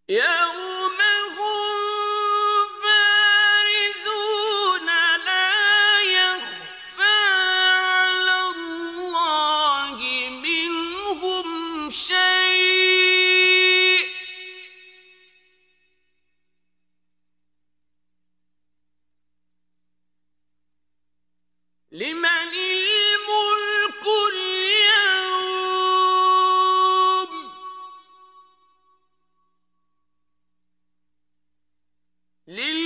يوم هم بارزون لا يخفى على الله منهم شيء لمن الملك اليوم لله